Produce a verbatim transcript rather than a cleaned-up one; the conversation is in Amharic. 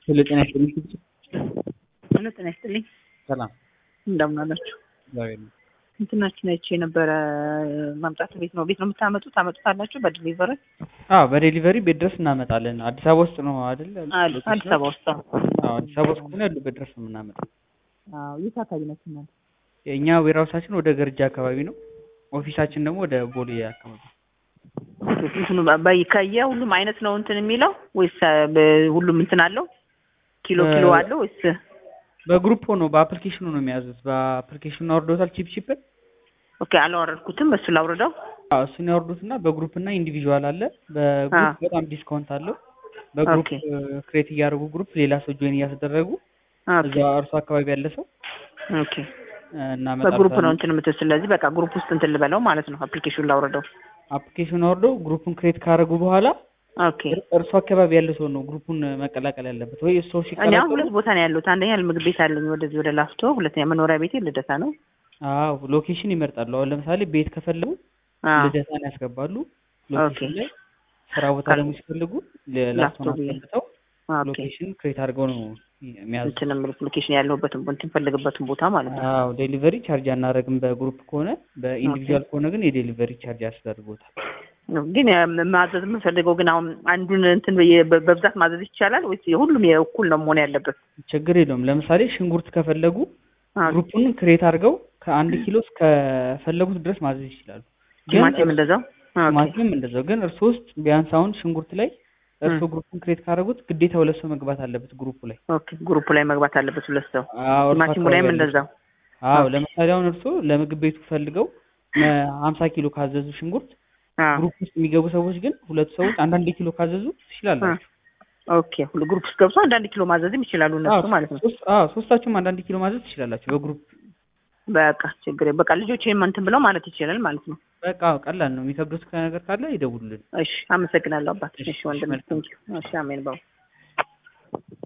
ሄሎ ጤና ይስጥልኝ። ሄሎ ጤና ይስጥልኝ። ሰላም እንደምን አላችሁ? እግዚአብሔር ይመስገን። እንትናችን አይቼ የነበረ ማምጣት ቤት ነው ቤት ነው የምታመጡት? ታመጡታላችሁ በዲሊቨሪ? አዎ በዴሊቨሪ ቤት ድረስ እናመጣለን። አዲስ አበባ ውስጥ ነው አይደል? አዲስ አበባ ውስጥ። አዎ አዲስ አበባ ውስጥ ነው ያሉበት ድረስ ነው የምናመጣው። አዎ የት አካባቢ ናችሁ እናንተ? የእኛ ዌርሃውሳችን ወደ ገርጃ አካባቢ ነው። ኦፊሳችን ደግሞ ወደ ቦሌ አካባቢ። እንትኑ ባይ ከየ ሁሉም አይነት ነው እንትን የሚለው ወይስ ሁሉም እንትን አለው? ኪሎ ኪሎ አለው ወይስ በግሩፕ ሆኖ በአፕሊኬሽኑ ነው የሚያዙት? በአፕሊኬሽኑ አውርዶታል ቺፕ ቺፕ? ኦኬ አላወረድኩትም። እሱ ላውርደው? አዎ እሱን ያወርዱትና በግሩፕ እና ኢንዲቪዥዋል አለ። በግሩፕ በጣም ዲስካውንት አለው። በግሩፕ ክሬት እያደረጉ ግሩፕ ሌላ ሰው ጆይን እያስደረጉ እዛ እርሱ አካባቢ ያለ ሰው ኦኬ እና በግሩፕ ነው እንትን የምትል። ስለዚህ በቃ ግሩፕ ውስጥ እንትን ልበለው ማለት ነው። አፕሊኬሽኑን ላውርደው? አፕሊኬሽኑን አውርደው ግሩፑን ክሬት ካደረጉ በኋላ ኦኬ እርሱ አካባቢ ያለ ሰው ነው ግሩፑን መቀላቀል ያለበት። ወይ እሱ ሲቀላቀል እኔ ሁለት ቦታ ነው ያሉት። አንደኛ ምግብ ቤት አለኝ ወደዚህ ወደ ላፍቶ፣ ሁለተኛ መኖሪያ ቤቴ ልደታ ነው። አዎ ሎኬሽን ይመርጣሉ። አሁን ለምሳሌ ቤት ከፈለጉ ልደታን ያስገባሉ። ሎኬሽን ላይ ስራ ቦታ ደግሞ ሲፈልጉ ላፍቶ አስገብተው ሎኬሽን ክሬት አድርገው ነው የሚያዙት። እንትን ሎኬሽን ያለሁበትን እንትን ፈልግበትን ቦታ ማለት ነው። አዎ ዴሊቨሪ ቻርጅ አናደርግም በግሩፕ ከሆነ። በኢንዲቪጁዋል ከሆነ ግን የዴሊቨሪ ቻርጅ ያስደርጉታል። ግን ማዘዝ የምፈልገው ግን አሁን አንዱን እንትን በብዛት ማዘዝ ይቻላል ወይስ ሁሉም የእኩል ነው መሆን ያለበት? ችግር የለውም። ለምሳሌ ሽንኩርት ከፈለጉ ግሩፑን ክሬት አድርገው ከአንድ ኪሎ እስከ ፈለጉት ድረስ ማዘዝ ይችላሉ። ቲማቲም እንደዛው? ቲማቲም እንደዛው። ግን እርሱ ውስጥ ቢያንስ አሁን ሽንኩርት ላይ እርሱ ግሩፑን ክሬት ካደረጉት ግዴታ ሁለት ሰው መግባት አለበት ግሩፑ ላይ። ኦኬ ግሩፑ ላይ መግባት አለበት ሁለት ሰው። ቲማቲሙ ላይም እንደዛው? አዎ ለምሳሌ አሁን እርሱ ለምግብ ቤቱ ፈልገው ሀምሳ ኪሎ ካዘዙ ሽንኩርት ግሩፕ ውስጥ የሚገቡ ሰዎች ግን ሁለት ሰዎች አንዳንድ ኪሎ ካዘዙ ትችላላችሁ። ኦኬ ሁሉ ግሩፕ ውስጥ ገብቶ አንዳንድ ኪሎ ማዘዝም ይችላሉ እነሱ ማለት ነው? አዎ ሶስታችሁም አንዳንድ ኪሎ ማዘዝ ትችላላችሁ በግሩፕ። በቃ ችግር በቃ ልጆቼን እንትን ብለው ማለት ይችላል ማለት ነው። በቃ ቀላል ነው። የሚከብዱት ነገር ካለ ይደውሉልን። እሺ አመሰግናለሁ አባት። እሺ ወንድም ቴንኪው። እሺ አሜን ባው